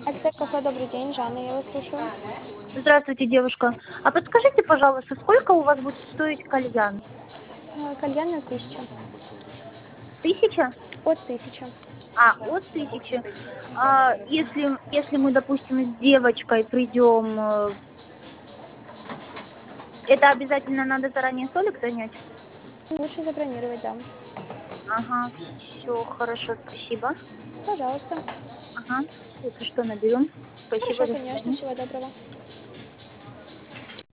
Акцент кафе, добрый день, Жанна, я вас слушаю. Здравствуйте, девушка. А подскажите, пожалуйста, сколько у вас будет стоить кальян? Кальян на 1000. 1000? От 1000. От 1000. Если мы, допустим, с девочкой придем, это обязательно надо заранее столик занять? Лучше забронировать, да. Ага, все, хорошо, спасибо. Пожалуйста. Ага, если что, наберем. Спасибо, Хорошо, до конечно, свидания. всего доброго.